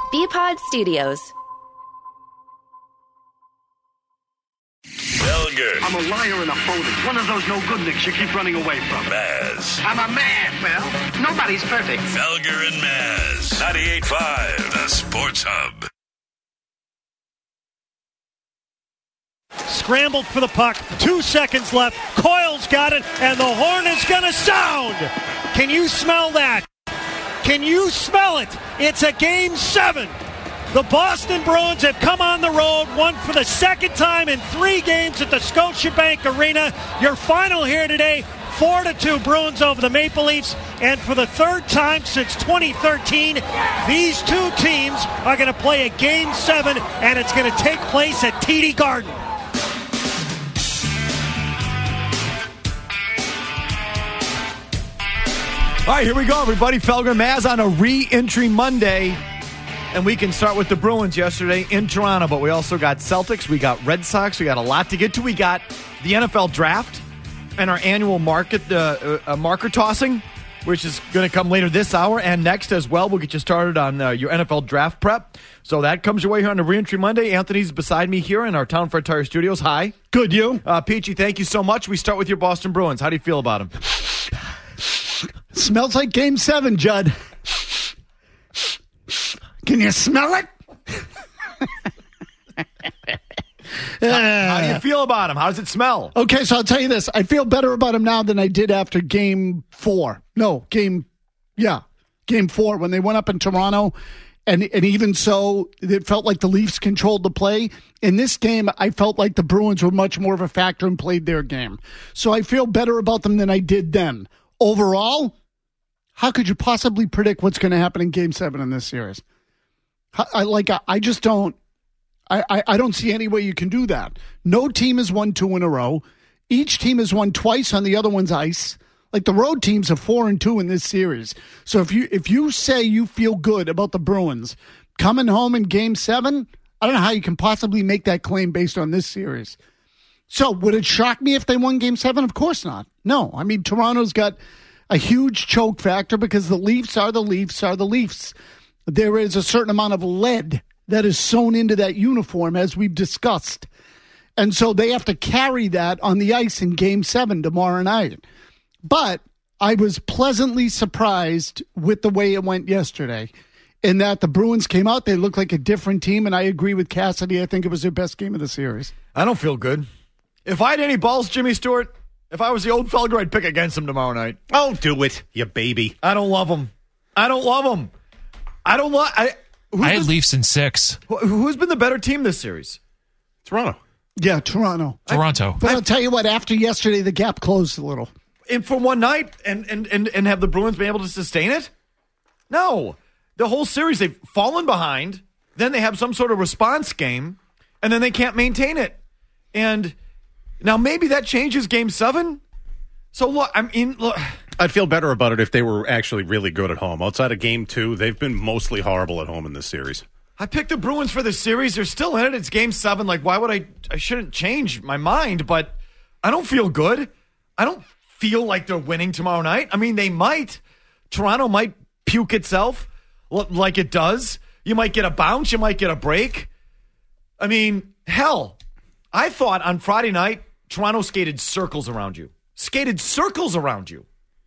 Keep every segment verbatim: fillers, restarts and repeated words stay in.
B-Pod Studios. Felger. I'm a liar and a phony. One of those no-good nicks you keep running away from. Maz. I'm a man. Well, nobody's perfect. Felger and Maz. ninety-eight point five, the Sports Hub. Scrambled for the puck. Two seconds left. Coyle's got it, and the horn is going to sound. Can you smell that? Can you smell it? It's a game seven. The Boston Bruins have come on the road, won for the second time in three games at the Scotiabank Arena. Your final here today, four to two Bruins over the Maple Leafs. And for the third time since twenty thirteen, these two teams are going to play a game seven, and it's going to take place at T D Garden. All right, here we go, everybody. Felger Maz on a re-entry Monday. And we can start with the Bruins yesterday in Toronto, but we also got Celtics, we got Red Sox, we got a lot to get to. We got the N F L draft and our annual market uh, uh, marker tossing, which is going to come later this hour and next as well. We'll get you started on uh, your N F L draft prep. So that comes your way here on the Reentry Monday. Anthony's beside me here in our Town Fred Tire Studios. Hi. Good, you? Uh, Peachy, thank you so much. We start with your Boston Bruins. How do you feel about them? Smells like game seven, Judd. Can you smell it? how, how do you feel about them? How does it smell? Okay, so I'll tell you this. I feel better about him now than I did after game four. No, game, yeah, game four when they went up in Toronto. And, and even so, it felt like the Leafs controlled the play. In this game, I felt like the Bruins were much more of a factor and played their game. So I feel better about them than I did then. Overall, how could you possibly predict what's going to happen in game seven in this series? I like. I just don't. I, I, I don't see any way you can do that. No team has won two in a row. Each team has won twice on the other one's ice. Like the road teams are four and two in this series. So if you if you say you feel good about the Bruins coming home in Game Seven, I don't know how you can possibly make that claim based on this series. So would it shock me if they won Game Seven? Of course not. No, I mean Toronto's got a huge choke factor because the Leafs are the Leafs are the Leafs. There is a certain amount of lead that is sewn into that uniform, as we've discussed. And so they have to carry that on the ice in Game seven tomorrow night. But I was pleasantly surprised with the way it went yesterday in that the Bruins came out. They looked like a different team, and I agree with Cassidy. I think it was their best game of the series. I don't feel good. If I had any balls, Jimmy Stewart, if I was the old Felger, I'd pick against him tomorrow night. Oh, do it, you baby. I don't love him. I don't love him. I don't love. I, I had Leafs in six. Who's been the better team this series? Toronto. Yeah, Toronto. Toronto. I, but I'll tell you what, after yesterday, the gap closed a little. And for one night, and, and, and, and have the Bruins been able to sustain it? No. The whole series, they've fallen behind, then they have some sort of response game, and then they can't maintain it. And now maybe that changes Game seven. So, look, I mean, look. I'd feel better about it if they were actually really good at home. Outside of Game two, they've been mostly horrible at home in this series. I picked the Bruins for the series. They're still in it. It's Game seven. Like, why would I? I shouldn't change my mind, but I don't feel good. I don't feel like they're winning tomorrow night. I mean, they might. Toronto might puke itself like it does. You might get a bounce. You might get a break. I mean, hell, I thought on Friday night, Toronto skated circles around you. Skated circles around you.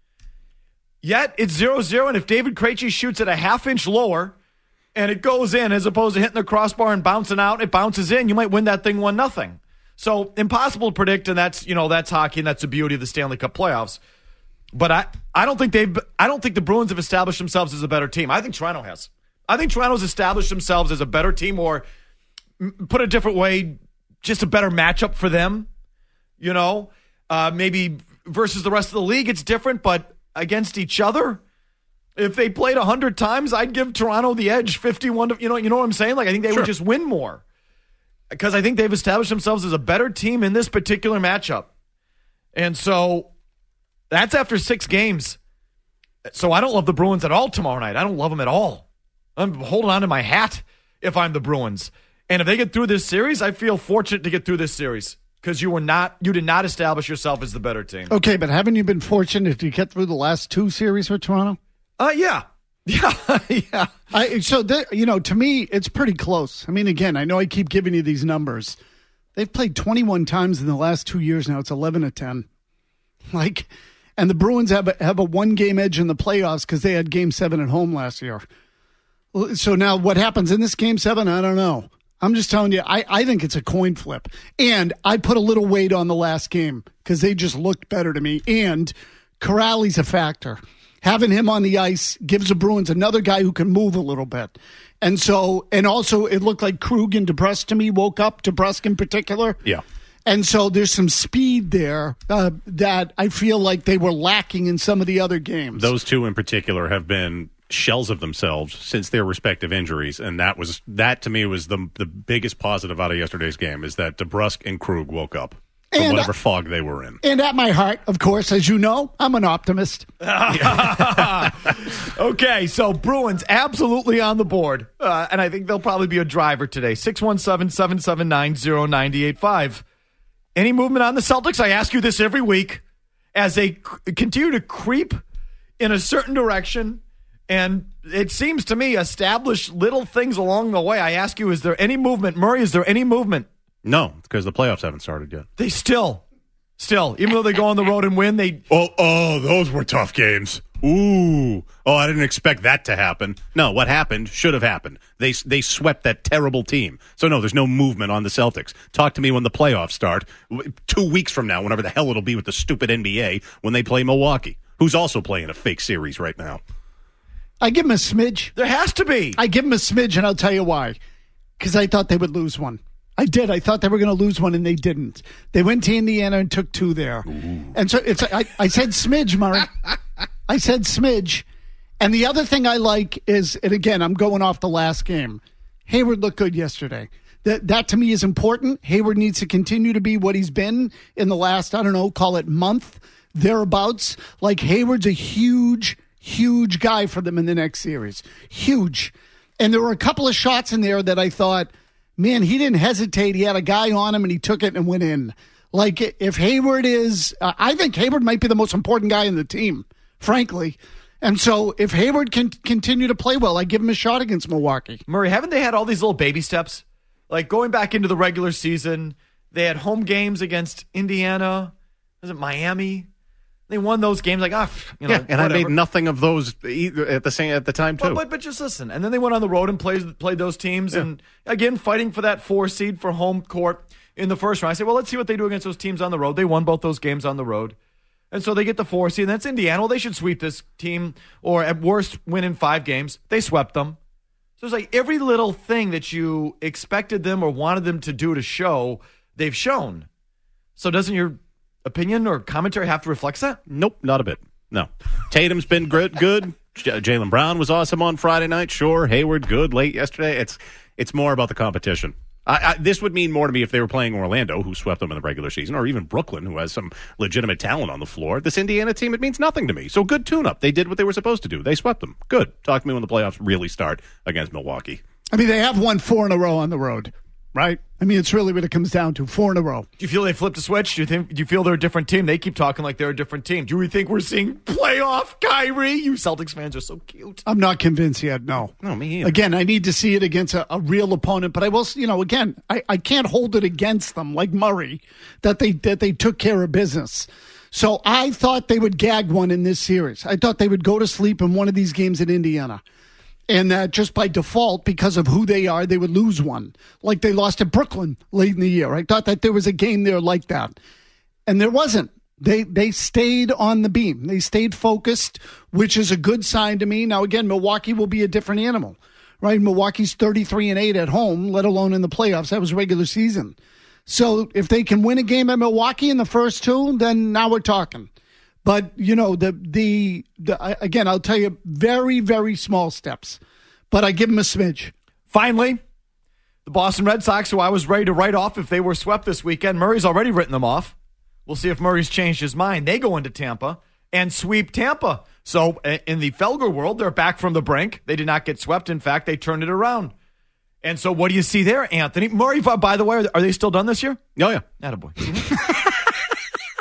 Yet, it's zero zero, and if David Krejci shoots it a half inch lower and it goes in as opposed to hitting the crossbar and bouncing out, it bounces in, you might win that thing one nothing. So, impossible to predict, and that's, you know, that's hockey, and that's the beauty of the Stanley Cup playoffs. But I, I don't think they've I don't think the Bruins have established themselves as a better team. I think Toronto has. I think Toronto's established themselves as a better team, or put a different way, just a better matchup for them. You know, uh, maybe versus the rest of the league, it's different, but against each other, if they played one hundred times, I'd give Toronto the edge fifty-one to, you know, you know what I'm saying? Like, I think they sure. would just win more. Because I think they've established themselves as a better team in this particular matchup. And so that's after six games. So I don't love the Bruins at all tomorrow night. I don't love them at all. I'm holding on to my hat if I'm the Bruins. And if they get through this series, I feel fortunate to get through this series. Because you were not, you did not establish yourself as the better team. Okay, but haven't you been fortunate to get through the last two series with Toronto? Uh, yeah. Yeah, yeah. I, so, th- you know, to me, it's pretty close. I mean, again, I know I keep giving you these numbers. They've played twenty-one times in the last two years now. It's eleven to ten. Like, and the Bruins have a, have a one-game edge in the playoffs because they had game seven at home last year. So now what happens in this game seven, I don't know. I'm just telling you, I, I think it's a coin flip. And I put a little weight on the last game because they just looked better to me. And Corrali's a factor. Having him on the ice gives the Bruins another guy who can move a little bit. And so, and also it looked like Krug and DeBrusk to me woke up, DeBrusk in particular. Yeah. And so there's some speed there uh, that I feel like they were lacking in some of the other games. Those two in particular have been shells of themselves since their respective injuries, and that was that to me was the the biggest positive out of yesterday's game is that DeBrusk and Krug woke up from and, whatever fog they were in. And at my heart, of course, as you know, I'm an optimist. Okay, so Bruins absolutely on the board, uh, and I think they'll probably be a driver today. six one seven, seven seven nine, zero nine eight five. Any movement on the Celtics? I ask you this every week as they c- continue to creep in a certain direction, and it seems to me establish little things along the way. I ask you, is there any movement? Murray, is there any movement? No, because the playoffs haven't started yet. They still, still, even though they go on the road and win, they... Oh, oh, those were tough games. Ooh. Oh, I didn't expect that to happen. No, what happened should have happened. They they swept that terrible team. So, no, there's no movement on the Celtics. Talk to me when the playoffs start. Two weeks from now, whenever the hell it'll be with the stupid N B A, when they play Milwaukee, who's also playing a fake series right now. I give them a smidge. There has to be. I give them a smidge, and I'll tell you why. Because I thought they would lose one. I did. I thought they were going to lose one, and they didn't. They went to Indiana and took two there. Ooh. And so it's. I, I said smidge, Murray. I said smidge. And the other thing I like is, and again, I'm going off the last game. Hayward looked good yesterday. That, that to me is important. Hayward needs to continue to be what he's been in the last, I don't know, call it month, thereabouts. Like Hayward's a huge, huge guy for them in the next series. Huge. And there were a couple of shots in there that I thought, man, he didn't hesitate. He had a guy on him and he took it and went in. Like if Hayward is, uh, I think Hayward might be the most important guy in the team, frankly. And so if Hayward can continue to play well, I give him a shot against Milwaukee. Murray, haven't they had all these little baby steps? Like going back into the regular season, they had home games against Indiana. Was it Miami? They won those games like, ah, you know, yeah, and whatever. I made nothing of those either at the same at the time too. But, but but just listen, and then they went on the road and played played those teams, yeah. And again fighting for that four seed for home court in the first round. I said, well, let's see what they do against those teams on the road. They won both those games on the road. And so they get the four seed, and that's Indiana. Well, they should sweep this team, or at worst, win in five games. They swept them. So it's like every little thing that you expected them or wanted them to do to show, they've shown. So doesn't your opinion or commentary have to reflect that? Nope, not a bit. No. Tatum's been good. good. J- Jaylen Brown was awesome on Friday night. Sure. Hayward, good late yesterday. It's it's more about the competition. I, I, this would mean more to me if they were playing Orlando, who swept them in the regular season, or even Brooklyn, who has some legitimate talent on the floor. This Indiana team, it means nothing to me. So good tune-up. They did what they were supposed to do. They swept them. Good. Talk to me when the playoffs really start against Milwaukee. I mean, they have won four in a row on the road, right? I mean, it's really what it comes down to, four in a row. Do you feel they flipped a switch? Do you think? Do you feel they're a different team? They keep talking like they're a different team. Do we think we're seeing playoff Kyrie? You Celtics fans are so cute. I'm not convinced yet, no. No, me either. Again, I need to see it against a, a real opponent, but I will, you know, again, I, I can't hold it against them like Murray that they that they took care of business. So I thought they would gag one in this series. I thought they would go to sleep in one of these games in Indiana. And that just by default, because of who they are, they would lose one. Like they lost to Brooklyn late in the year. I thought that there was a game there like that. And there wasn't. They they stayed on the beam. They stayed focused, which is a good sign to me. Now, again, Milwaukee will be a different animal, right? Milwaukee's thirty-three and eight at home, let alone in the playoffs. That was regular season. So if they can win a game at Milwaukee in the first two, then now we're talking. But, you know, the, the the again, I'll tell you, very, very small steps. But I give them a smidge. Finally, the Boston Red Sox, who I was ready to write off if they were swept this weekend. Murray's already written them off. We'll see if Murray's changed his mind. They go into Tampa and sweep Tampa. So in the Felger world, they're back from the brink. They did not get swept. In fact, they turned it around. And so what do you see there, Anthony? Murray, by the way, are they still done this year? Oh, yeah. Attaboy.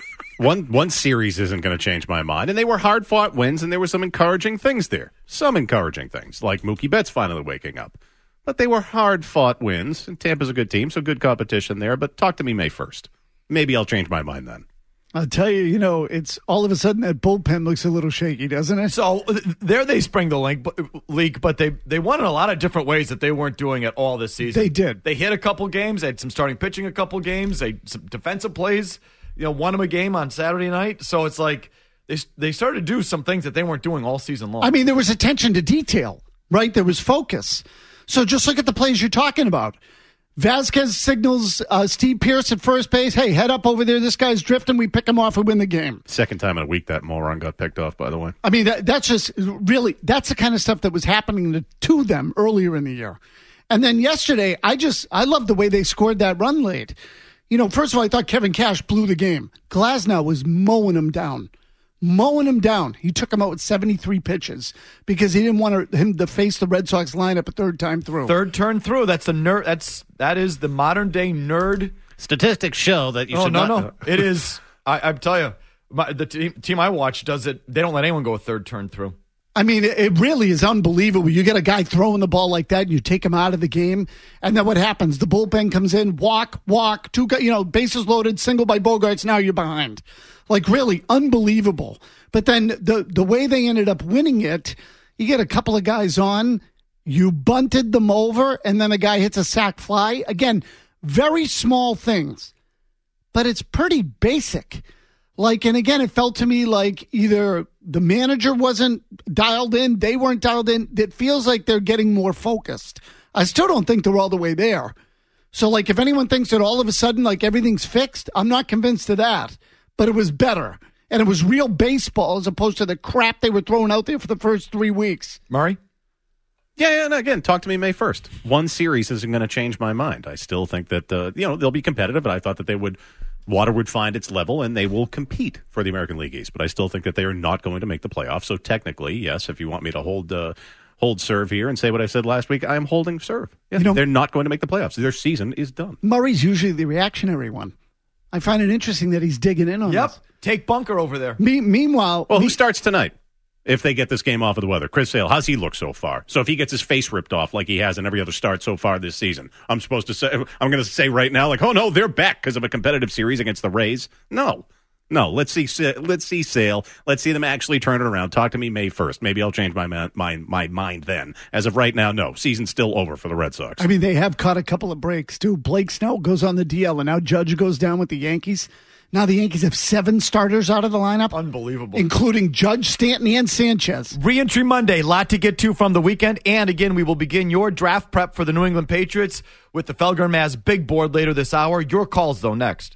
one one series isn't going to change my mind. And they were hard-fought wins, and there were some encouraging things there. Some encouraging things, like Mookie Betts finally waking up. But they were hard-fought wins, and Tampa's a good team, so good competition there. But talk to me May first. Maybe I'll change my mind then. I'll tell you, you know, it's all of a sudden that bullpen looks a little shaky, doesn't it? So there they spring the link, leak, but they, they won in a lot of different ways that they weren't doing at all this season. They did. They hit a couple games. They had some starting pitching a couple games. They some defensive plays, you know, won them a game on Saturday night. So it's like they they started to do some things that they weren't doing all season long. I mean, there was attention to detail, right? There was focus. So just look at the plays you're talking about. Vasquez signals uh, Steve Pearce at first base. Hey, head up over there. This guy's drifting. We pick him off and win the game. Second time in a week that moron got picked off, by the way. I mean, that, that's just really, that's the kind of stuff that was happening to, to them earlier in the year. And then yesterday, I just, I love the way they scored that run late. You know, first of all, I thought Kevin Cash blew the game. Glasnow was mowing him down. Mowing him down. He took him out with seventy-three pitches because he didn't want him to face the Red Sox lineup a third time through. Third turn through. That's the nerd. That's that is the modern day nerd. Statistics show that you oh, should no, not. No, it is. I, I tell you, my, the team, team I watch does it. They don't let anyone go a third turn through. I mean, it, it really is unbelievable. You get a guy throwing the ball like that, and you take him out of the game, and then what happens? The bullpen comes in, walk, walk, two, you know, bases loaded, single by Bogaerts. Now you're behind. Like, really unbelievable. But then the the way they ended up winning it, you get a couple of guys on, you bunted them over, and then a guy hits a sac fly. Again, very small things, but it's pretty basic. Like, and again, it felt to me like either the manager wasn't dialed in, they weren't dialed in. It feels like they're getting more focused. I still don't think they're all the way there. So, like, if anyone thinks that all of a sudden, like, everything's fixed, I'm not convinced of that. But it was better. And it was real baseball as opposed to the crap they were throwing out there for the first three weeks. Murray? Yeah, yeah, and again, talk to me May first. One series isn't going to change my mind. I still think that, uh, you know, they'll be competitive, and I thought that they would, water would find its level, and they will compete for the American League East. But I still think that they are not going to make the playoffs. So technically, yes, if you want me to hold uh, hold serve here and say what I said last week, I am holding serve. Yeah, you know, they're not going to make the playoffs. Their season is done. Murray's usually the reactionary one. I find it interesting that he's digging in on yep. this. Take Bunker over there. Me- meanwhile... Well, me- who starts tonight if they get this game off of the weather? Chris Sale, how's he look so far? So if he gets his face ripped off like he has in every other start so far this season, I'm supposed to say, I'm going to say right now, like, oh, no, they're back because of a competitive series against the Rays? No. No, let's see Let's see Sale. Let's see them actually turn it around. Talk to me May first. Maybe I'll change my ma- my, my mind then. As of right now, no. Season's still over for the Red Sox. I mean, they have caught a couple of breaks, too. Blake Snell goes on the D L, and now Judge goes down with the Yankees. Now the Yankees have seven starters out of the lineup. Unbelievable. Including Judge, Stanton, and Sanchez. Re-entry Monday. Lot to get to from the weekend. And again, we will begin your draft prep for the New England Patriots with the Felger and Maz big board later this hour. Your calls, though, next.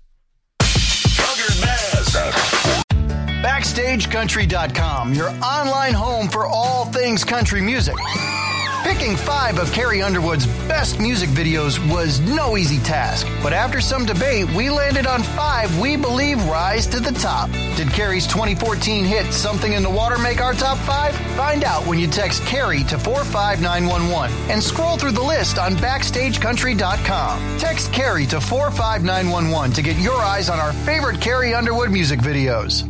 Felger and Maz. Backstage Country dot com, your online home for all things country music. Picking five of Carrie Underwood's best music videos was no easy task. But after some debate, we landed on five we believe rise to the top. Did Carrie's twenty fourteen hit Something in the Water make our top five? Find out when you text Carrie to four five nine one one and scroll through the list on Backstage Country dot com. Text Carrie to four five nine one one to get your eyes on our favorite Carrie Underwood music videos.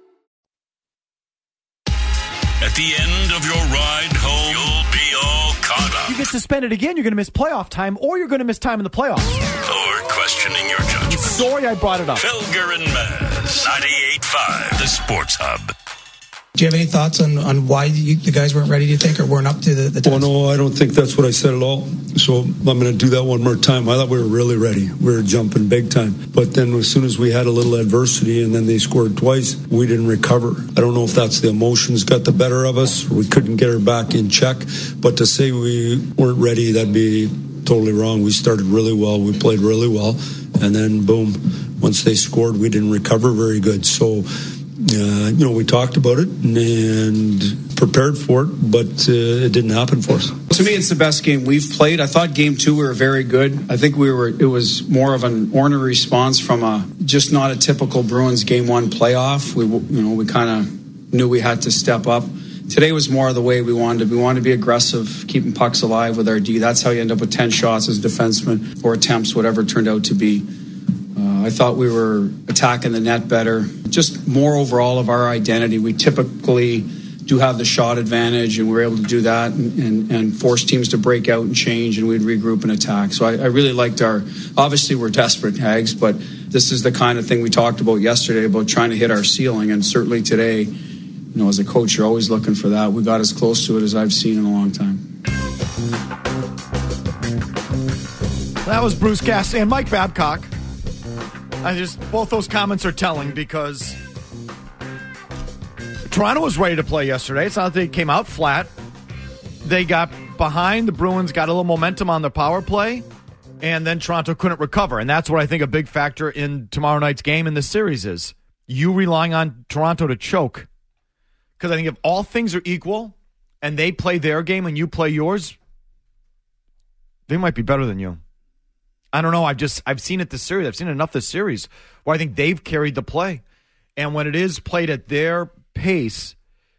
At the end of your ride home, you'll be all caught up. You get suspended again, you're going to miss playoff time, or you're going to miss time in the playoffs. Or questioning your judgment. Sorry I brought it up. Felger and Maz, ninety-eight point five, the Sports Hub. Do you have any thoughts on, on why you, the guys weren't ready, do you think, or weren't up to the, the task? Oh, no, I don't think that's what I said at all. So I'm going to do that one more time. I thought we were really ready. We were jumping big time. But then as soon as we had a little adversity and then they scored twice, we didn't recover. I don't know if that's the emotions got the better of us. We couldn't get her back in check. But to say we weren't ready, that'd be totally wrong. We started really well. We played really well. And then, boom, once they scored, we didn't recover very good. So... Uh, you know, we talked about it and, and prepared for it, but uh, it didn't happen for us. To me, it's the best game we've played. I thought game two we were very good. I think we were. It was more of an ornery response from a just not a typical Bruins game one playoff. We, you know, we kind of knew we had to step up. Today was more of the way we wanted to. We wanted to be aggressive, keeping pucks alive with our D. That's how you end up with ten shots as a defenseman or attempts, whatever it turned out to be. Uh, I thought we were attacking the net better. Just more overall of our identity. We typically do have the shot advantage, and we're able to do that and, and, and force teams to break out and change, and we'd regroup and attack. So I, I really liked our, obviously we're desperate, Hags, but this is the kind of thing we talked about yesterday about trying to hit our ceiling, and certainly today, you know, as a coach, you're always looking for that. We got as close to it as I've seen in a long time. That was Bruce Cassidy and Mike Babcock. I just, both those comments are telling because Toronto was ready to play yesterday. It's not that they came out flat. They got behind. The Bruins got a little momentum on the power play, and then Toronto couldn't recover. And that's what I think a big factor in tomorrow night's game in the series is. You relying on Toronto to choke. Because I think if all things are equal and they play their game and you play yours, they might be better than you. I don't know. I've just I've seen it this series. I've seen enough this series where I think they've carried the play. And when it is played at their pace,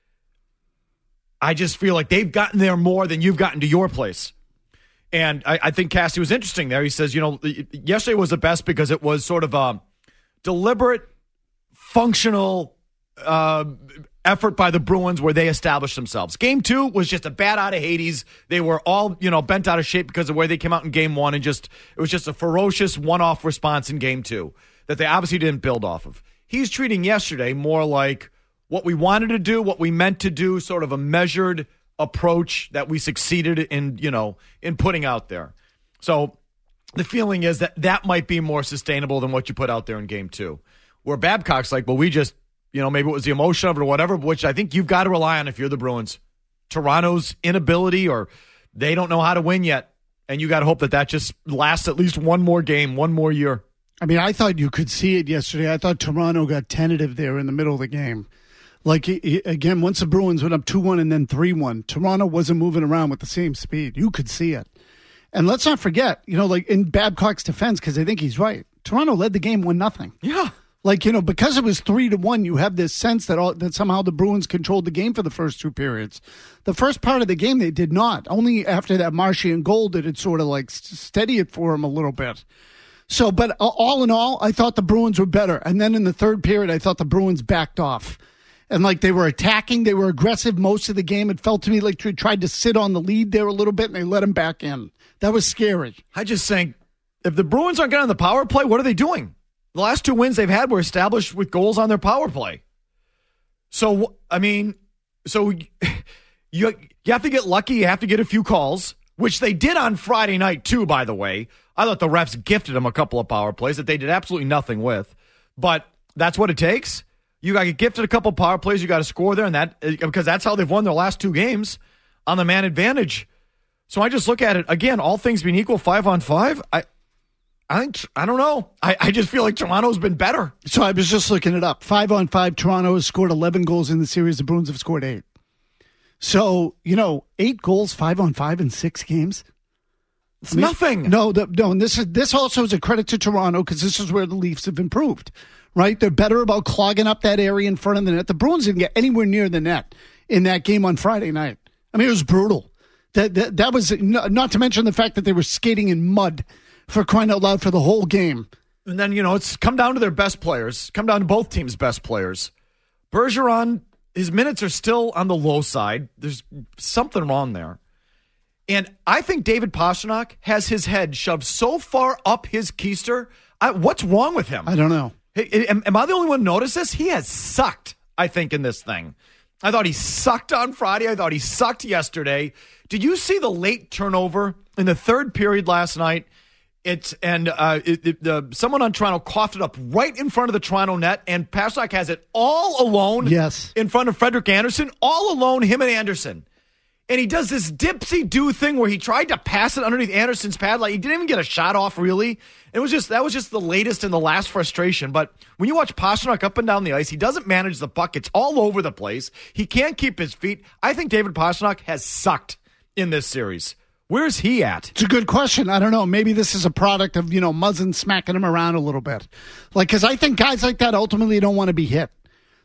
I just feel like they've gotten there more than you've gotten to your place. And I, I think Cassie was interesting there. He says, you know, yesterday was the best because it was sort of a deliberate, functional uh, effort by the Bruins where they established themselves. Game two was just a bat out of Hades. They were all, you know, bent out of shape because of where they came out in game one, and just it was just a ferocious one-off response in game two that they obviously didn't build off of. He's treating yesterday more like what we wanted to do, what we meant to do, sort of a measured approach that we succeeded in, you know, in putting out there. So the feeling is that that might be more sustainable than what you put out there in game two. Where Babcock's like, well, we just, you know, maybe it was the emotion of it or whatever, which I think you've got to rely on if you're the Bruins. Toronto's inability, or they don't know how to win yet, and you got to hope that that just lasts at least one more game, one more year. I mean, I thought you could see it yesterday. I thought Toronto got tentative there in the middle of the game. Like, again, once the Bruins went up two one and then three one, Toronto wasn't moving around with the same speed. You could see it. And let's not forget, you know, like in Babcock's defense, because I think he's right, Toronto led the game one nothing. Yeah. Like, you know, because it was three to one, you have this sense that all, that somehow the Bruins controlled the game for the first two periods. The first part of the game, they did not. Only after that Marchand goal did it sort of like steady it for them a little bit. So, but all in all, I thought the Bruins were better. And then in the third period, I thought the Bruins backed off. And like they were attacking, they were aggressive most of the game. It felt to me like they tried to sit on the lead there a little bit, and they let them back in. That was scary. I just think if the Bruins aren't getting on the power play, what are they doing? The last two wins they've had were established with goals on their power play. So, I mean, so you, you have to get lucky. You have to get a few calls, which they did on Friday night, too, by the way. I thought the refs gifted them a couple of power plays that they did absolutely nothing with. But that's what it takes. You got to get gifted a couple of power plays. You got to score there, and that because that's how they've won their last two games on the man advantage. So I just look at it, again, all things being equal, five on five. I I think, I don't know. I, I just feel like Toronto's been better. So I was just looking it up. Five on five, Toronto has scored eleven goals in the series. The Bruins have scored eight. So, you know, eight goals, five on five in six games. It's I mean, nothing. No, the, no. And this is this also is a credit to Toronto because this is where the Leafs have improved, right? They're better about clogging up that area in front of the net. The Bruins didn't get anywhere near the net in that game on Friday night. I mean, it was brutal. That that, that was not to mention the fact that they were skating in mud. For crying out loud for the whole game. And then, you know, it's come down to their best players. Come down to both teams' best players. Bergeron, his minutes are still on the low side. There's something wrong there. And I think David Pastrnak has his head shoved so far up his keister. I, what's wrong with him? I don't know. Hey, am, am I the only one to notice this? He has sucked, I think, in this thing. I thought he sucked on Friday. I thought he sucked yesterday. Did you see the late turnover in the third period last night? It's and uh, it, it, uh, someone on Toronto coughed it up right in front of the Toronto net, and Pastrnak has it all alone. Yes, in front of Frederik Andersen, all alone, him and Andersen, and he does this dipsy do thing where he tried to pass it underneath Andersen's pad, like he didn't even get a shot off. Really, it was just that was just the latest and the last frustration. But when you watch Pastrnak up and down the ice, he doesn't manage the puck; it's all over the place. He can't keep his feet. I think David Pastrnak has sucked in this series. Where's he at? It's a good question. I don't know. Maybe this is a product of, you know, Muzzin smacking him around a little bit. Like, because I think guys like that ultimately don't want to be hit.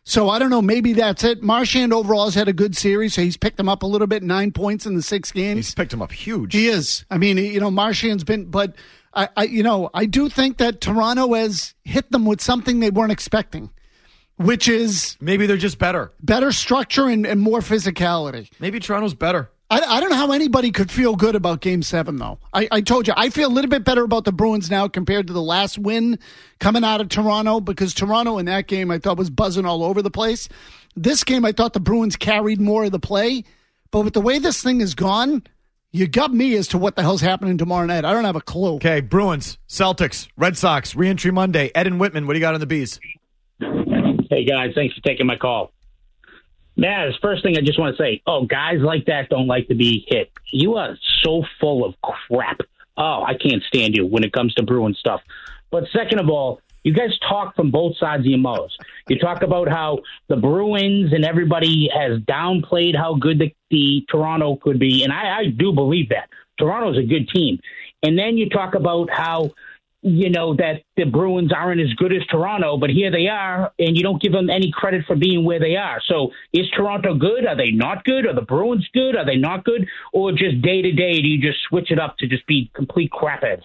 So I don't know. Maybe that's it. Marchand overall has had a good series, so he's picked him up a little bit. Nine points in the six games. He's picked him up huge. He is. I mean, you know, Marchand's been, but I, I, you know, I do think that Toronto has hit them with something they weren't expecting, which is maybe they're just better, better structure and, and more physicality. Maybe Toronto's better. I, I don't know how anybody could feel good about Game seven, though. I, I told you, I feel a little bit better about the Bruins now compared to the last win coming out of Toronto, because Toronto in that game I thought was buzzing all over the place. This game I thought the Bruins carried more of the play, but with the way this thing is gone, you got me as to what the hell's happening tomorrow night. I don't have a clue. Okay, Bruins, Celtics, Red Sox, Reentry Monday. Ed and Whitman, what do you got on the Bees? Hey, guys, thanks for taking my call. Maz, first thing I just want to say, oh, guys like that don't like to be hit. You are so full of crap. Oh, I can't stand you when it comes to Bruin stuff. But second of all, you guys talk from both sides of your mouths. You talk about how the Bruins and everybody has downplayed how good the, the Toronto could be, and I, I do believe that. Toronto's a good team. And then you talk about how, you know, that the Bruins aren't as good as Toronto, but here they are, and you don't give them any credit for being where they are. So is Toronto good? Are they not good? Are the Bruins good? Are they not good? Or just day to day, do you just switch it up to just be complete crapheads?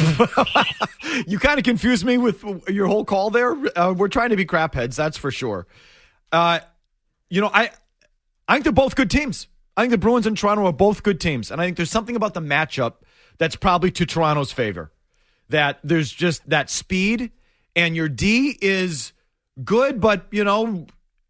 You kind of confused me with your whole call there. Uh, we're trying to be crapheads, that's for sure. Uh, you know, I, I think they're both good teams. I think the Bruins and Toronto are both good teams, and I think there's something about the matchup that's probably to Toronto's favor. That there's just that speed, and your D is good, but, you know,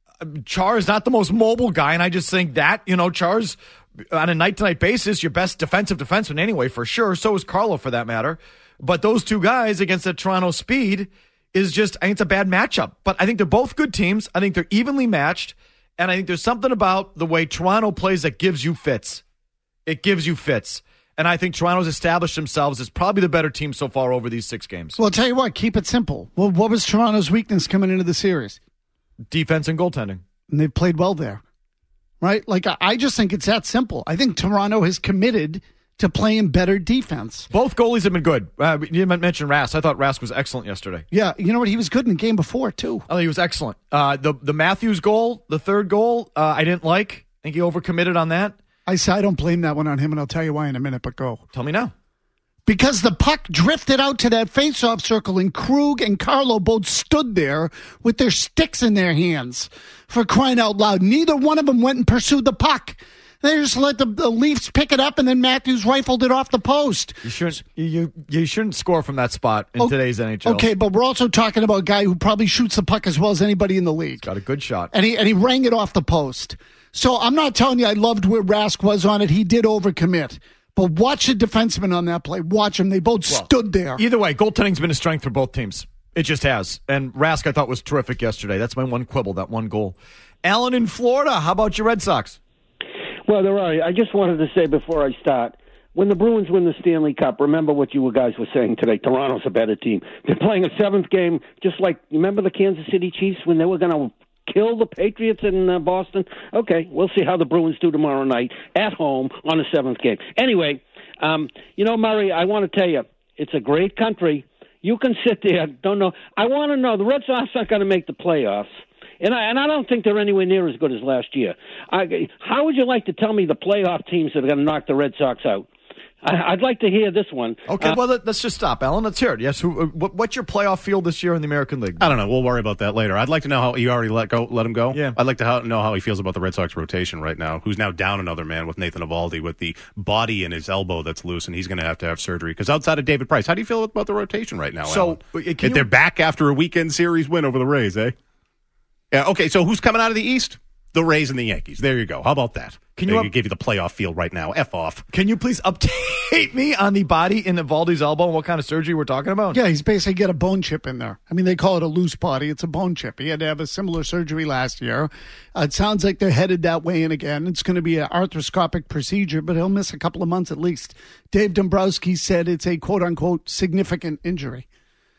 Char is not the most mobile guy, and I just think that, you know, Char's on a night-to-night basis your best defensive defenseman anyway, for sure. So is Carlo, for that matter. But those two guys against the Toronto speed is just, I think it's a bad matchup. But I think they're both good teams. I think they're evenly matched, and I think there's something about the way Toronto plays that gives you fits. It gives you fits. And I think Toronto's established themselves as probably the better team so far over these six games. Well, I'll tell you what, keep it simple. Well, what was Toronto's weakness coming into the series? Defense and goaltending. And they've played well there, right? Like, I just think it's that simple. I think Toronto has committed to playing better defense. Both goalies have been good. Uh, you didn't mention Rask. I thought Rask was excellent yesterday. Yeah, you know what? He was good in the game before, too. Oh, he was excellent. Uh, the, the Matthews goal, the third goal, uh, I didn't like. I think he overcommitted on that. I say I don't blame that one on him, and I'll tell you why in a minute, but go. Tell me now. Because the puck drifted out to that faceoff circle, and Krug and Carlo both stood there with their sticks in their hands, for crying out loud. Neither one of them went and pursued the puck. They just let the, the Leafs pick it up, and then Matthews rifled it off the post. You shouldn't, you, you shouldn't score from that spot in oh, today's N H L. Okay, but we're also talking about a guy who probably shoots the puck as well as anybody in the league. He's got a good shot. And he, and he rang it off the post. So I'm not telling you I loved where Rask was on it. He did overcommit. But watch the defenseman on that play. Watch him. They both well, stood there. Either way, goaltending's been a strength for both teams. It just has. And Rask, I thought, was terrific yesterday. That's my one quibble, that one goal. Alan in Florida, how about your Red Sox? Well, they're all right. I just wanted to say before I start, when the Bruins win the Stanley Cup, remember what you guys were saying today. Toronto's a better team. They're playing a seventh game, just like, remember the Kansas City Chiefs when they were going to kill the Patriots in uh, Boston? Okay, we'll see how the Bruins do tomorrow night at home on the seventh game. Anyway, um, you know, Murray, I want to tell you, it's a great country. You can sit there, don't know. I want to know, the Red Sox aren't going to make the playoffs. And I, and I don't think they're anywhere near as good as last year. I, how would you like to tell me the playoff teams that are going to knock the Red Sox out? I, I'd like to hear this one. Okay, uh, well, let's just stop, Alan. Let's hear it. Yes, who, what, what's your playoff field this year in the American League? I don't know. We'll worry about that later. I'd like to know how you already let go, let him go. Yeah. I'd like to how, know how he feels about the Red Sox rotation right now, who's now down another man with Nathan Eovaldi with the body in his elbow that's loose, and he's going to have to have surgery. Because outside of David Price, how do you feel about the rotation right now, So, Alan? can if you, they're back after a weekend series win over the Rays, eh? Yeah. Okay, so who's coming out of the East? The Rays and the Yankees. There you go. How about that? Can you up, give you the playoff field right now? F off. Can you please update me on the body in Eovaldi's elbow and what kind of surgery we're talking about? Yeah, he's basically got a bone chip in there. I mean, they call it a loose body. It's a bone chip. He had to have a similar surgery last year. Uh, it sounds like they're headed that way in again. It's going to be an arthroscopic procedure, but he'll miss a couple of months at least. Dave Dombrowski said it's a quote-unquote significant injury.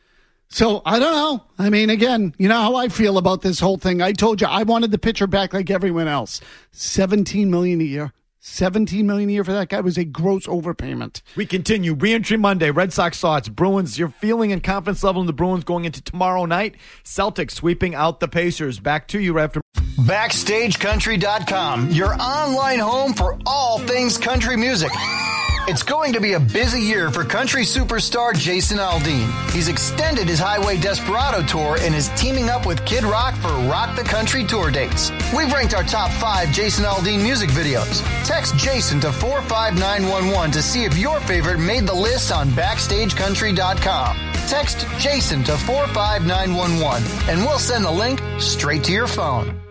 So, I don't know. I mean, again, you know how I feel about this whole thing. I told you I wanted the pitcher back like everyone else. seventeen million dollars a year. seventeen million dollars a year for that guy was a gross overpayment. We continue. Reentry Monday. Red Sox thoughts. Bruins. Your feeling and confidence level in the Bruins going into tomorrow night. Celtics sweeping out the Pacers. Back to you after. Backstage Country dot com, your online home for all things country music. It's going to be a busy year for country superstar Jason Aldean. He's extended his Highway Desperado tour and is teaming up with Kid Rock for Rock the Country tour dates. We've ranked our top five Jason Aldean music videos. Text Jason to four five nine one one to see if your favorite made the list on Backstage Country dot com. Text Jason to four five nine one one and we'll send the link straight to your phone.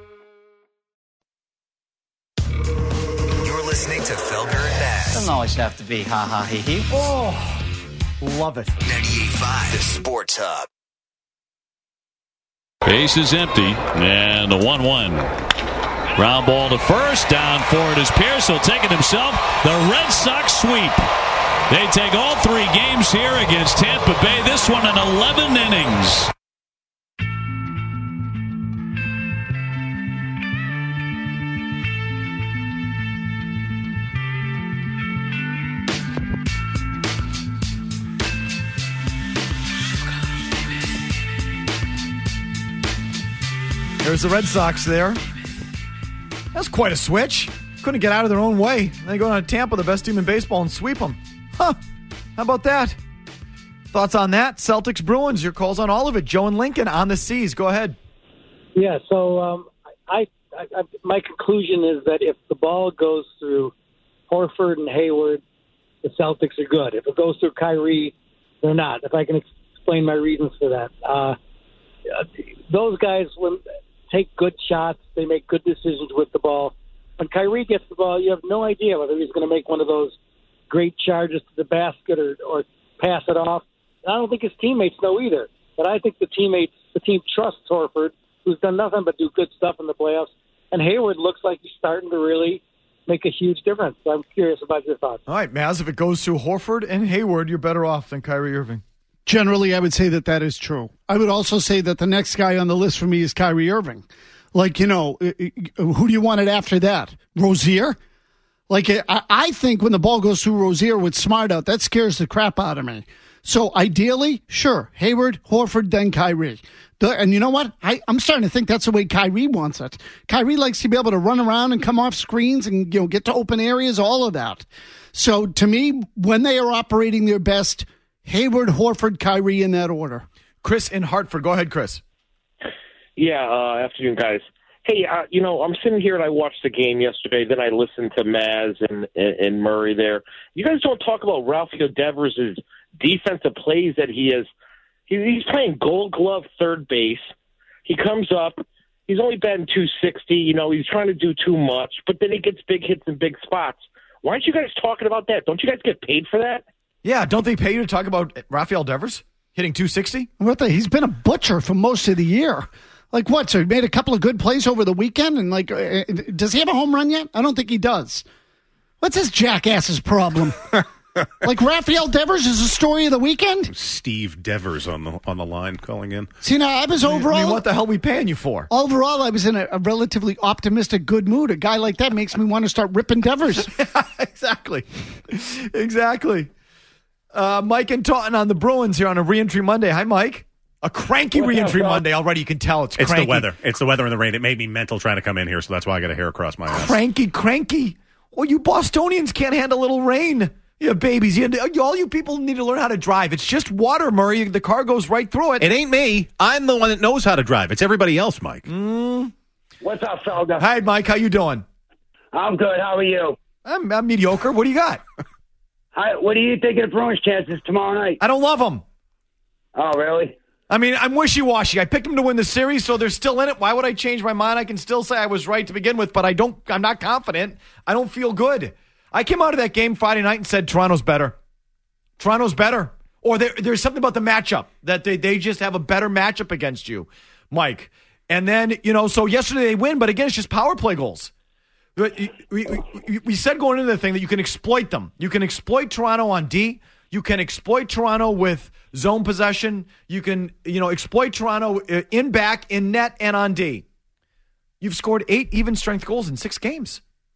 Listening to Felger and Maz. Doesn't always have to be ha ha he he. Oh, love it. ninety-eight point five, the Sports Hub. Base is empty, and the one one. Ground ball to first. Down for it is Pierce. He'll take it himself. The Red Sox sweep. They take all three games here against Tampa Bay. This one in eleven innings. There's the Red Sox there. That's quite a switch. Couldn't get out of their own way. They go down to Tampa, the best team in baseball, and sweep them. Huh. How about that? Thoughts on that? Celtics, Bruins, your calls on all of it. Joe and Lincoln on the C's. Go ahead. Yeah, so um, I, I, I, my conclusion is that if the ball goes through Horford and Hayward, the Celtics are good. If it goes through Kyrie, they're not. If I can explain my reasons for that. Uh, those guys, when take good shots. They make good decisions with the ball. When Kyrie gets the ball, you have no idea whether he's going to make one of those great charges to the basket or, or pass it off. And I don't think his teammates know either. But I think the teammates, the team trusts Horford, who's done nothing but do good stuff in the playoffs. And Hayward looks like he's starting to really make a huge difference. So I'm curious about your thoughts. All right, Maz, if it goes through Horford and Hayward, you're better off than Kyrie Irving. Generally, I would say that that is true. I would also say that the next guy on the list for me is Kyrie Irving. Like, you know, who do you want it after that? Rozier? Like, I think when the ball goes through Rozier with Smart out, that scares the crap out of me. So, ideally, sure, Hayward, Horford, then Kyrie. The, and you know what? I, I'm starting to think that's the way Kyrie wants it. Kyrie likes to be able to run around and come off screens and, you know, get to open areas, all of that. So, to me, when they are operating their best, Hayward, Horford, Kyrie in that order. Chris in Hartford. Go ahead, Chris. Yeah, uh, afternoon, guys. Hey, uh, you know, I'm sitting here and I watched the game yesterday. Then I listened to Maz and, and, and Murray there. You guys don't talk about Rafael Devers' defensive plays that he is. He, he's playing Gold Glove third base. He comes up. He's only batting two sixty. You know, he's trying to do too much, but then he gets big hits in big spots. Why aren't you guys talking about that? Don't you guys get paid for that? Yeah, don't they pay you to talk about Rafael Devers hitting two sixty? What the? He's been a butcher for most of the year. Like what? So he made a couple of good plays over the weekend, and like, uh, does he have a home run yet? I don't think he does. What's this jackass's problem? Like Rafael Devers is the story of the weekend. Steve Devers on the on the line calling in. See, now I was overall. I mean, what the hell are we paying you for? Overall, I was in a, a relatively optimistic, good mood. A guy like that makes me want to start ripping Devers. Yeah, exactly, exactly. Uh, Mike and Taunton on the Bruins here on a Reentry Monday. Hi, Mike. A cranky What Reentry hell, Monday already. You can tell it's It's cranky. the weather. It's the weather and the rain. It made me mental trying to come in here, so that's why I got a hair across my ass. Cranky, cranky. Well, you Bostonians can't handle a little rain. You babies. You, all you people need to learn how to drive. It's just water, Murray. The car goes right through it. It ain't me. I'm the one that knows how to drive. It's everybody else, Mike. Mm. What's up, Felga? Hi, Mike. How you doing? I'm good. How are you? I'm, I'm mediocre. What do you got? Hi, what do you think of the Bruins' chances tomorrow night? I don't love them. Oh, really? I mean, I'm wishy-washy. I picked them to win the series, so they're still in it. Why would I change my mind? I can still say I was right to begin with, but I don't. I'm not confident. I don't feel good. I came out of that game Friday night and said Toronto's better. Toronto's better. Or there, there's something about the matchup, that they, they just have a better matchup against you, Mike. And then, you know, so yesterday they win, but again, it's just power play goals. We, we, we, we said going into the thing that you can exploit them. You can exploit Toronto on D. You can exploit Toronto with zone possession. You can, you know, exploit Toronto in back, in net, and on D. You've scored eight even strength goals in six games.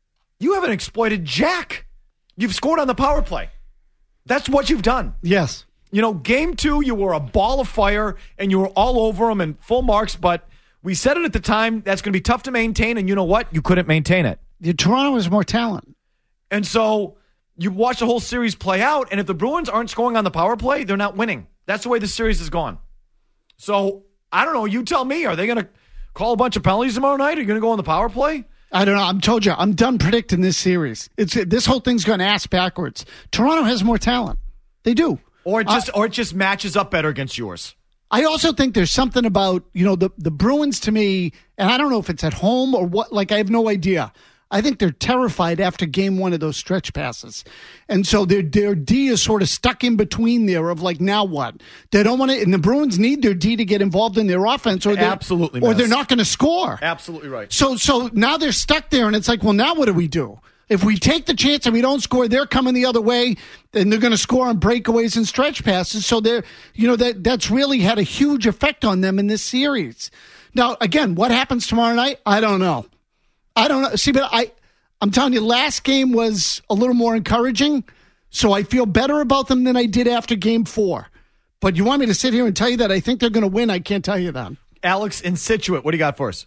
you haven't exploited jack. You've scored on the power play. That's what you've done. Yes. You know, game two, you were a ball of fire, and you were all over them and full marks, but we said it at the time, that's going to be tough to maintain, and you know what? You couldn't maintain it. Yeah, Toronto has more talent. And so you watch the whole series play out, and if the Bruins aren't scoring on the power play, they're not winning. That's the way the series has gone. So, I don't know. You tell me. Are they going to call a bunch of penalties tomorrow night? Are you going to go on the power play? I don't know. I'm told you. I'm done predicting this series. It's This whole thing's going ass backwards. Toronto has more talent. They do. Or it just, uh, or it just matches up better against yours. I also think there's something about, you know, the, the Bruins to me, and I don't know if it's at home or what, like I have no idea. I think they're terrified after game one of those stretch passes. And so their, their D is sort of stuck in between there of like, now what? They don't want to, and the Bruins need their D to get involved in their offense or they're, Absolutely, or miss. they're not going to score. Absolutely right. So, so now they're stuck there and it's like, well, now what do we do? If we take the chance and we don't score, they're coming the other way, and they're going to score on breakaways and stretch passes. So they're, you know, that that's really had a huge effect on them in this series. Now, again, what happens tomorrow night? I don't know. I don't know. See, but I, I'm telling you, last game was a little more encouraging, so I feel better about them than I did after game four. But you want me to sit here and tell you that I think they're going to win? I can't tell you that. Alex in Scituate, what do you got for us?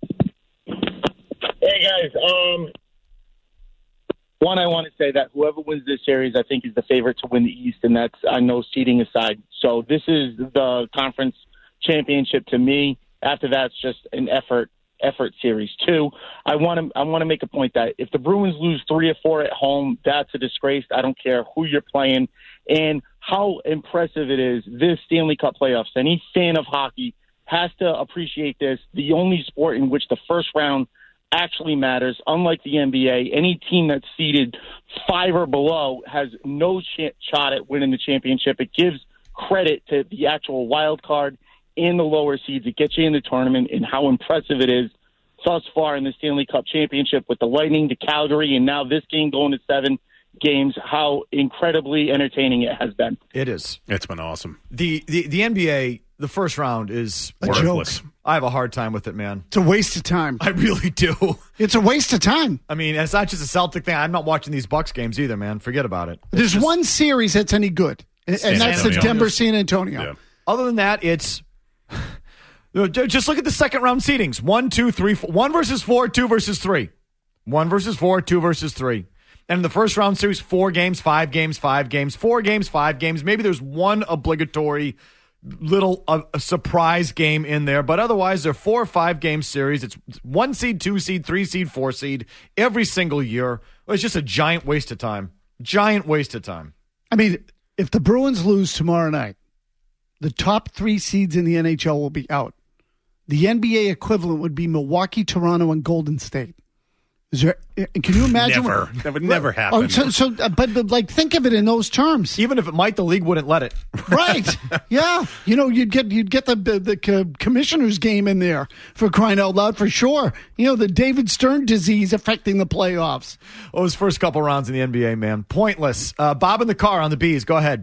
Hey, guys. Um, one, I want to say that whoever wins this series, I think, is the favorite to win the East, and that's on no seeding aside. So this is the conference championship to me. After that, it's just an effort effort series. Two, I want to I want to make a point that if the Bruins lose three or four at home, that's a disgrace. I don't care who you're playing and how impressive it is. This Stanley Cup playoffs. Any fan of hockey has to appreciate this. The only sport in which the first round actually matters. Unlike the N B A, any team that's seeded five or below has no ch- shot at winning the championship. It gives credit to the actual wild card and the lower seeds. It gets you in the tournament, and how impressive it is thus far in the Stanley Cup championship with the Lightning to Calgary, and now this game going to seven games, how incredibly entertaining it has been. It is. It's been awesome. The the, the N B A, the first round is A worthless. joke. I have a hard time with it, man. It's a waste of time. I really do. It's a waste of time. I mean, it's not just a Celtic thing. I'm not watching these Bucks games either, man. Forget about it. It's There's just- one series that's any good, and, San and that's the Antonio. Denver-San Antonio. Yeah. Other than that, it's just look at the second round seedings. One, two, three, four. One versus four, two versus three. One versus four, two versus three. And in the first round series, four games, five games, five games, four games, five games. Maybe there's one obligatory little uh, a surprise game in there, but otherwise they're four or five game series. It's one seed, two seed, three seed, four seed every single year. It's just a giant waste of time. Giant waste of time. I mean, if the Bruins lose tomorrow night, the top three seeds in the N H L will be out. The N B A equivalent would be Milwaukee, Toronto, and Golden State. Is there? Can you imagine? Never. What, that would never happen. Oh, so, so, uh, but, but like, think of it in those terms. Even if it might, the league wouldn't let it. Right? Yeah. You know, you'd get you'd get the the, the co- commissioner's game in there for crying out loud, for sure. You know, the David Stern disease affecting the playoffs. Oh, his first couple rounds in the N B A, man, pointless. Uh, Bob in the car on the Bees. Go ahead.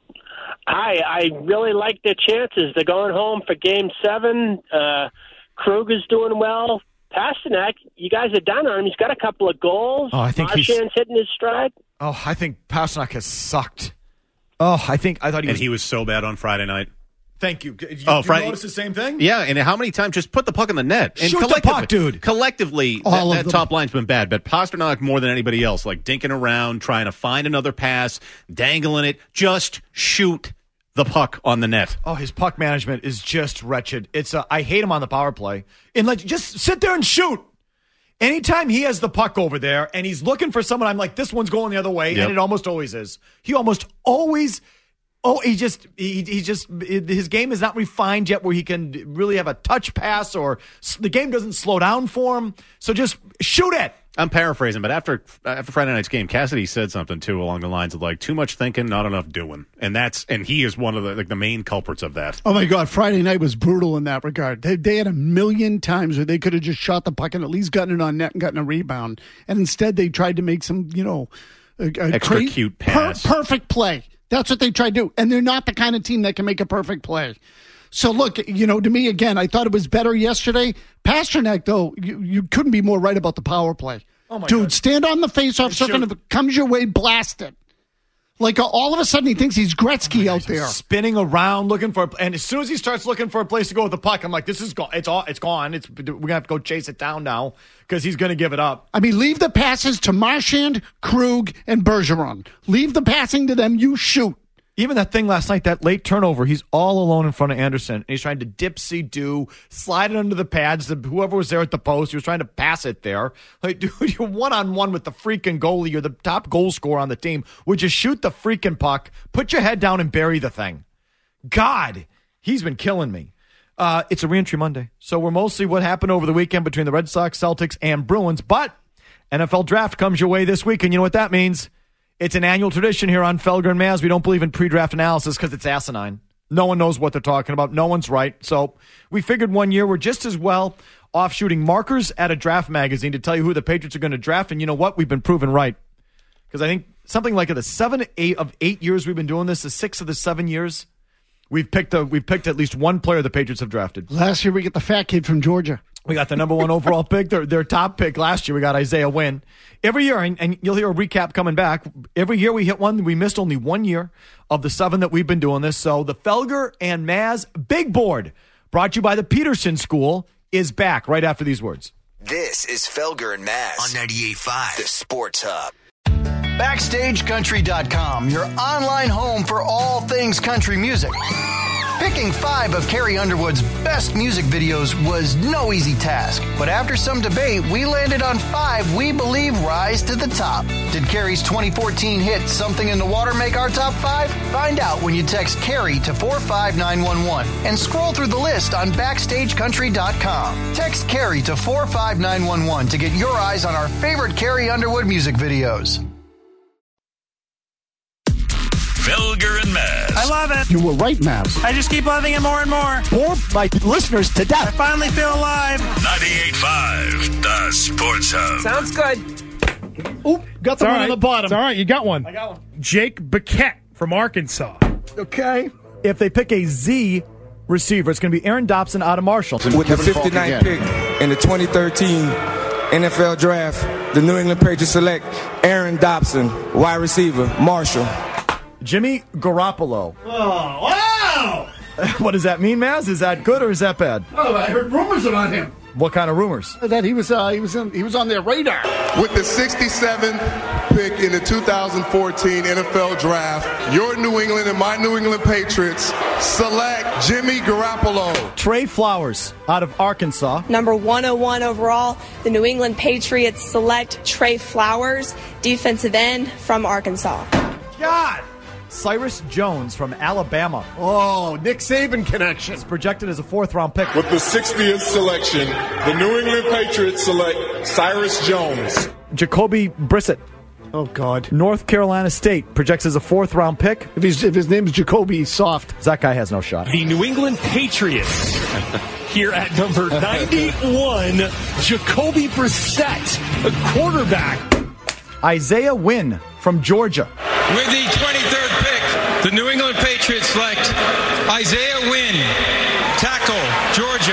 Hi, I really like their chances. They're going home for Game Seven. Uh, Kruger's doing well. Pasternak, you guys are down on him. He's got a couple of goals. Oh, I think he's- Marchand's hitting his stride. Oh, I think Pasternak has sucked. Oh, I think I thought he and was. he was so bad on Friday night. Thank you. Did you, Oh, you Friday- notice the same thing? Yeah, and how many times just put the puck in the net? And Shoot the collectively- puck, dude. Collectively, All that, of that them. top line's been bad, but Pasternak more than anybody else, like dinking around, trying to find another pass, dangling it. Just shoot the puck on the net. Oh, his puck management is just wretched. It's uh, I hate him on the power play. And like, just sit there and shoot. Anytime he has the puck over there and he's looking for someone, I'm like, this one's going the other way, Yep. and it almost always is. He almost always. Oh, he just he, he just his game is not refined yet, where he can really have a touch pass, or the game doesn't slow down for him. So just shoot it. I'm paraphrasing, but after after Friday night's game, Cassidy said something too along the lines of like too much thinking, not enough doing, and that's and he is one of the like the main culprits of that. Oh my God, Friday night was brutal in that regard. They, they had a million times where they could have just shot the puck and at least gotten it on net and gotten a rebound, and instead they tried to make some, you know, a, a Extra cra- cute pass. per- perfect play. That's what they tried to do, and they're not the kind of team that can make a perfect play. So look, you know, to me again, I thought it was better yesterday. Pasternak, though, you, you couldn't be more right about the power play. Oh my Dude, God. stand on the faceoff circle. If it comes your way, blast it. Like uh, all of a sudden he thinks he's Gretzky oh out there. Spinning around looking for, and as soon as he starts looking for a place to go with the puck, I'm like, this is gone. It's all, it's gone. It's we're gonna have to go chase it down now because he's gonna give it up. I mean, leave the passes to Marchand, Krug, and Bergeron. Leave the passing to them. You shoot. Even that thing last night, that late turnover, he's all alone in front of Anderson. And he's trying to dipsy-do, slide it under the pads. The, whoever was there at the post, he was trying to pass it there. Like, dude, you're one-on-one with the freaking goalie. You're the top goal scorer on the team. Would you shoot the freaking puck, put your head down, and bury the thing? God, he's been killing me. Uh, it's a reentry Monday. So we're mostly what happened over the weekend between the Red Sox, Celtics, and Bruins. But N F L draft comes your way this week, and you know what that means? It's an annual tradition here on Felger and Maz. We don't believe in pre-draft analysis because it's asinine. No one knows what they're talking about. No one's right. So we figured one year we're just as well off shooting markers at a draft magazine to tell you who the Patriots are going to draft. And you know what? We've been proven right. Because I think something like the seven, eight of eight years we've been doing this, the six of the seven years, we've picked a, we've picked at least one player the Patriots have drafted. Last year we get the fat kid from Georgia. We got the number one overall pick. Their, their top pick last year, we got Isaiah Wynn. Every year, and, and you'll hear a recap coming back, every year we hit one. We missed only one year of the seven that we've been doing this. So the Felger and Maz Big Board, brought to you by the Peterson School, is back right after these words. This is Felger and Maz on ninety-eight point five, the Sports Hub. Backstage Country dot com, your online home for all things country music. Picking five of Carrie Underwood's best music videos was no easy task, but after some debate, we landed on five we believe rise to the top. Did Carrie's twenty fourteen hit Something in the Water make our top five? Find out when you text Carrie to four five nine one one and scroll through the list on Backstage Country dot com. Text Carrie to four five nine one one to get your eyes on our favorite Carrie Underwood music videos. Felger and Maz. I love it. You were right, Mavs. I just keep loving it more and more. Bore my listeners to death. I finally feel alive. ninety-eight point five, the Sports Hub. Sounds good. Oop, got the It's one all on the right. bottom. It's all right. You got one. I got one. Jake Biquette from Arkansas. Okay. If they pick a Z receiver, it's going to be Aaron Dobson out of Marshall. With the fifty-ninth pick in the twenty thirteen N F L Draft, the New England Patriots select Aaron Dobson, wide receiver, Marshall. Jimmy Garoppolo. Oh, wow! What does that mean, Maz? Is that good or is that bad? Oh, I heard rumors about him. What kind of rumors? That he was uh, he was in, he was on their radar. With the sixty-seventh pick in the two thousand fourteen N F L Draft, your New England and my New England Patriots select Jimmy Garoppolo. Trey Flowers out of Arkansas. Number one oh one overall, the New England Patriots select Trey Flowers, defensive end from Arkansas. God! Cyrus Jones from Alabama. Oh, Nick Saban connection. He's projected as a fourth-round pick. With the sixtieth selection, the New England Patriots select Cyrus Jones. Jacoby Brissett. Oh, God. North Carolina State projects as a fourth-round pick. If he's if his name's Jacoby, he's soft. That guy has no shot. The New England Patriots here at number ninety-one, Jacoby Brissett, a quarterback. Isaiah Wynn from Georgia. With the twenty-third pick, the New England Patriots select Isaiah Wynn, tackle, Georgia.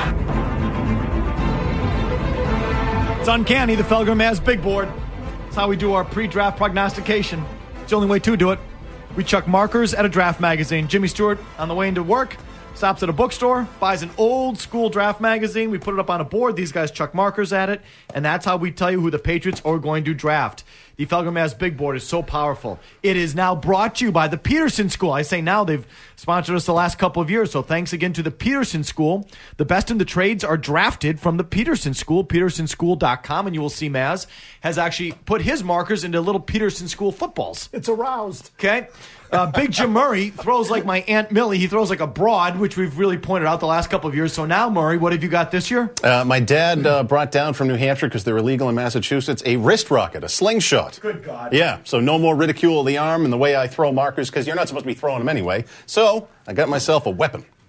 It's uncanny, the Felger and Maz Big Board. That's how we do our pre-draft prognostication. It's the only way to do it. We chuck markers at a draft magazine. Jimmy Stewart, on the way into work, stops at a bookstore, buys an old school draft magazine. We put it up on a board. These guys chuck markers at it, and that's how we tell you who the Patriots are going to draft. The Felger and Maz Big Board is so powerful. It is now brought to you by the Peterson School. I say now, they've sponsored us the last couple of years, so thanks again to the Peterson School. The best in the trades are drafted from the Peterson School, peterson school dot com, and you will see Maz has actually put his markers into little Peterson School footballs. It's aroused. Okay? Uh, Big Jim Murray throws like my Aunt Millie. He throws like a broad, which we've really pointed out the last couple of years. So now, Murray, what have you got this year? Uh, my dad uh, brought down from New Hampshire, because they're illegal in Massachusetts, a wrist rocket, a slingshot. Good God. Yeah, so no more ridicule of the arm and the way I throw markers, because you're not supposed to be throwing them anyway. So I got myself a weapon.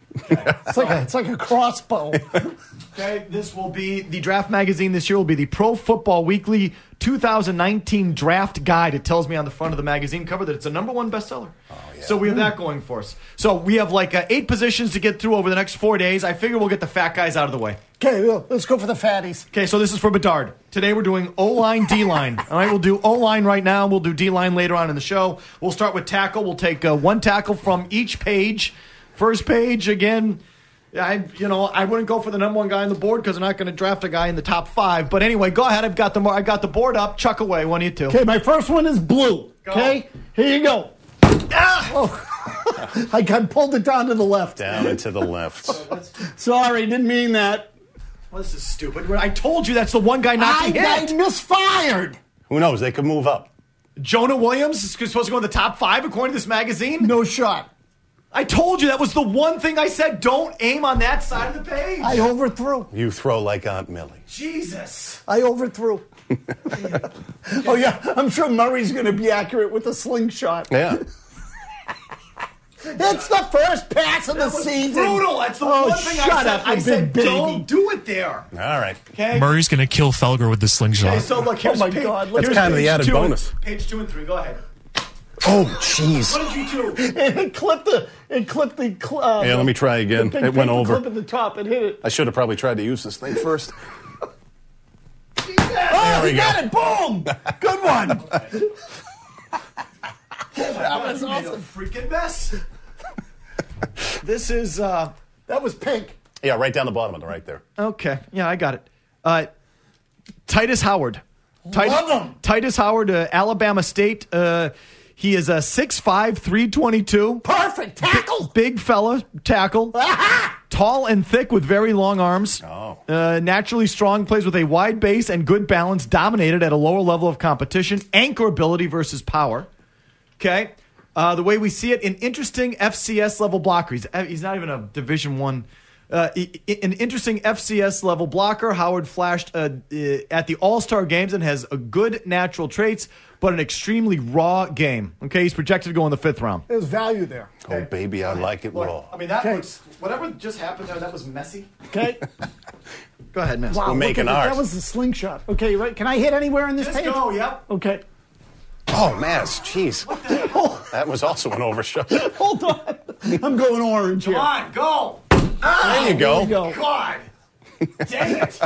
It's like a, it's like a crossbow. Okay, this will be the draft magazine this year will be the Pro Football Weekly two thousand nineteen Draft Guide. It tells me on the front of the magazine cover that it's a number one bestseller. Oh, yeah. So we have that going for us. So we have like uh, eight positions to get through over the next four days. I figure we'll get the fat guys out of the way. Okay, well, let's go for the fatties. Okay, so this is for Bedard. Today we're doing O-line, D-line. All right, we'll do O-line right now. We'll do D-line later on in the show. We'll start with tackle. We'll take uh, one tackle from each page. First page, again, I you know I wouldn't go for the number one guy on the board because I'm not going to draft a guy in the top five. But anyway, go ahead. I've got the I got the board up. Chuck away. One of you two. Okay, my first one is blue. Go. Okay, here you go. Ah! Oh. I got pulled it down to the left. Down and to the left. Sorry, didn't mean that. Well, this is stupid. I told you that's the one guy not I, to hit. I misfired. Who knows? They could move up. Jonah Williams is supposed to go in the top five according to this magazine. No shot. I told you that was the one thing I said. Don't aim on that side of the page. I overthrew. You throw like Aunt Millie. Jesus. I overthrew. Oh, yeah. I'm sure Murray's going to be accurate with a slingshot. Yeah. It's the first pass of the that was season. Brutal. That's the oh, one thing I shut said. up, I said, baby. don't do it there. All right. Okay. Murray's going to kill Felger with the slingshot. Okay, so look, here's oh my page, God. That's kind of the added two, bonus. Page two and three. Go ahead. Oh, jeez. What did you do? It clipped the. It clipped the. Uh, Yeah, let me try again. the big It went paper over. Clip at the top. It hit it. I should have probably tried to use this thing first. Oh, There we he go. got it! Boom! Good one. That was awesome. A freaking mess. This is. uh That was pink. Yeah, right down the bottom of the right there. Okay. Yeah, I got it. Uh, Titus Howard. Titus, Love him. Titus Howard, uh, Alabama State. Uh, he is a six five, three twenty-two. Perfect tackle. Big fella, tackle. Tall and thick with very long arms. Oh. Uh, naturally strong, plays with a wide base and good balance, dominated at a lower level of competition. Anchor ability versus power. Okay. Uh, the way we see it, an interesting F C S level blocker. He's, he's not even a Division One. Uh, an interesting F C S level blocker. Howard flashed uh, at the All-Star games and has a good natural traits, but an extremely raw game. Okay, he's projected to go in the fifth round. There's value there. Oh, baby, I like it Look, raw. I mean, that Okay. looks, whatever just happened there, that was messy. Okay. Go ahead, Miss. Wow, We're look making at that. ours. That was the slingshot. Okay, right. Can I hit anywhere in this Just page? go, yep. Okay. Oh, Maz, jeez. That was also an overshot. Hold on. I'm going orange here. Come on, go. There you go. There you go. God. Dang it.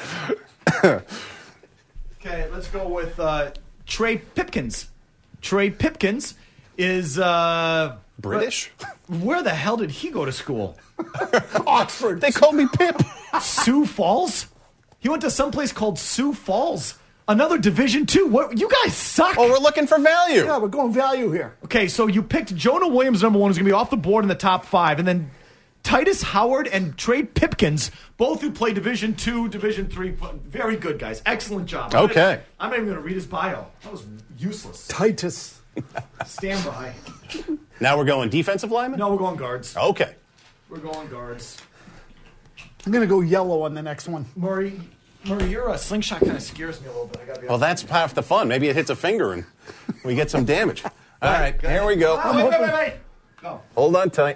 Okay, let's go with uh, Trey Pipkins. Trey Pipkins is uh, British? Where the hell did he go to school? Oxford. They called me Pip. Sioux Falls? He went to some place called Sioux Falls. Another Division Two. What? You guys suck. Oh, we're looking for value. Yeah, we're going value here. Okay, so you picked Jonah Williams, number one, who's going to be off the board in the top five, and then Titus Howard and Trey Pipkins, both who play Division Two, Division Three. Very good, guys. Excellent job. I'm Okay. Not, I'm not even going to read his bio. That was useless. Titus. Stand by. Now we're going defensive lineman? No, we're going guards. Okay. We're going guards. I'm going to go yellow on the next one. Murray, Murray, your uh, slingshot kind of scares me a little bit. I gotta be Well, that's half the fun. Maybe it hits a finger and we get some damage. All right, here we go. Oh, wait, wait, wait, wait. Go. Hold on tight.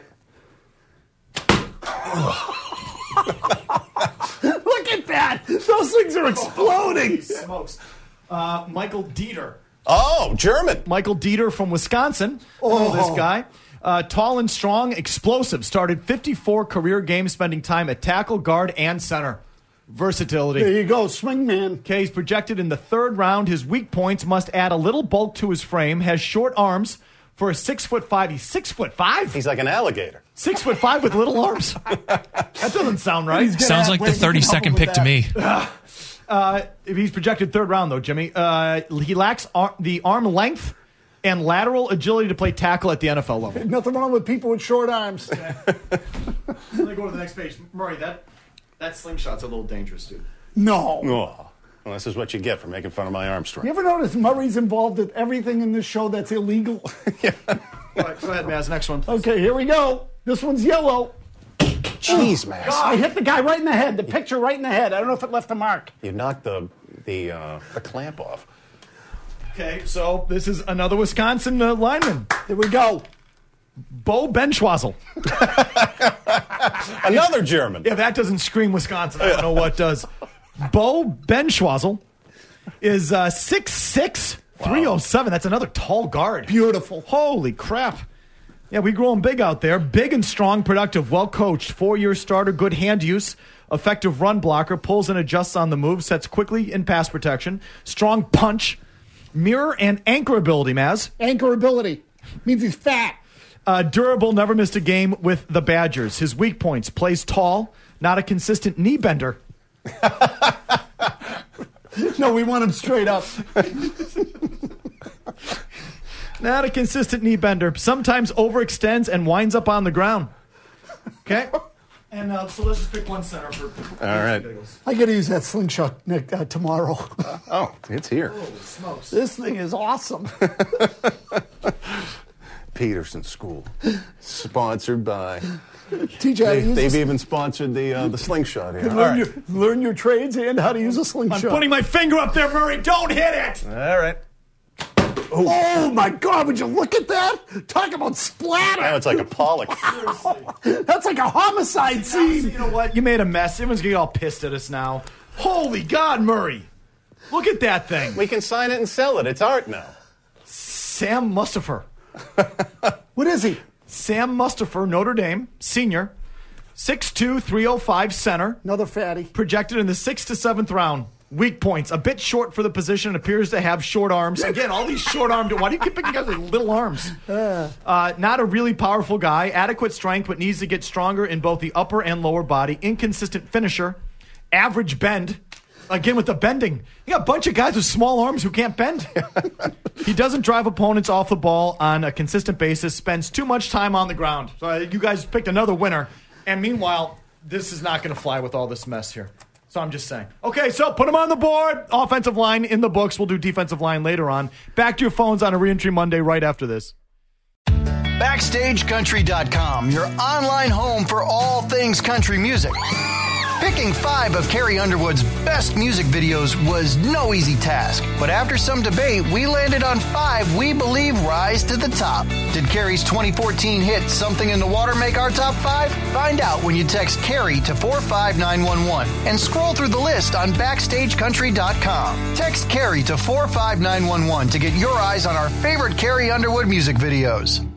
Look at that. Those things are exploding. Smokes. Uh, Michael Dieter. Oh, German. Michael Dieter from Wisconsin. Oh. Oh, this guy. Uh, tall and strong, explosive. Started fifty-four career games, spending time at tackle, guard, and center. Versatility. There you go, swing man. Okay, he's projected in the third round. His weak points must add a little bulk to his frame. Has short arms for a six foot five. He's six foot five. He's like an alligator. Six foot five with little arms. That doesn't sound right. Sounds like the thirty-second pick to me. Uh, he's projected third round, though, Jimmy. Uh, he lacks ar- the arm length and lateral agility to play tackle at the N F L level. Nothing wrong with people with short arms. Let me go to the next page. Murray, that, that slingshot's a little dangerous, dude. No. Oh, well, this is what you get for making fun of my arm strength. You ever notice Murray's involved in everything in this show that's illegal? All right, go ahead, Maz. Next one, please. Okay, here we go. This one's yellow. Jeez, man. I hit the guy right in the head. The picture right in the head. I don't know if it left a mark. You knocked the the uh, the clamp off. Okay, so this is another Wisconsin uh, lineman. Here we go. Bo Benschwazzle. Another German. Yeah, that doesn't scream Wisconsin. I don't know what does. Bo Benschwazel is uh, six six, three oh seven. That's another tall guard. Beautiful. Holy crap. Yeah, we growing big out there. Big and strong, productive, well-coached, four-year starter, good hand use, effective run blocker, pulls and adjusts on the move, sets quickly in pass protection, strong punch, mirror and anchor ability, Maz. Anchor ability. Means he's fat. Uh, durable, never missed a game with the Badgers. His weak points, plays tall, not a consistent knee bender. No, we want him straight up. Not a consistent knee bender. Sometimes overextends and winds up on the ground. Okay? And uh, so let's just pick one center. For, for All right. I got to use that slingshot, Nick, uh, tomorrow. Oh, it's here. Holy smokes. This thing is awesome. Peterson School, sponsored by T J. They, they've even sponsored the uh, the slingshot here. Learn, All your, right. learn your trades and how to use a slingshot. I'm putting my finger up there, Murray. Don't hit it. All right. Oh. oh, my God. Would you look at that? Talk about splatter. Now it's like a Pollock. That's like a homicide scene. You know what? You made a mess. Everyone's getting all pissed at us now. Holy God, Murray. Look at that thing. We can sign it and sell it. It's art now. Sam Mustafer. What is he? Sam Mustafer, Notre Dame, senior, six two, three oh five center. Another fatty. Projected in the sixth to seventh round. Weak points. A bit short for the position. Appears to have short arms. Again, all these short armed. Why do you keep picking guys with little arms? Uh, not a really powerful guy. Adequate strength, but needs to get stronger in both the upper and lower body. Inconsistent finisher. Average bend. Again, with the bending. You got a bunch of guys with small arms who can't bend. He doesn't drive opponents off the ball on a consistent basis. Spends too much time on the ground. So uh, you guys picked another winner. And meanwhile, this is not going to fly with all this mess here. So I'm just saying. Okay, so put them on the board. Offensive line in the books. We'll do defensive line later on. Back to your phones on a Reentry Monday right after this. Backstage Country dot com, your online home for all things country music. Picking five of Carrie Underwood's best music videos was no easy task, but after some debate, we landed on five we believe rise to the top. Did Carrie's twenty fourteen hit Something in the Water make our top five? Find out when you text Carrie to four five nine one one and scroll through the list on Backstage Country dot com. Text Carrie to four five nine one one to get your eyes on our favorite Carrie Underwood music videos.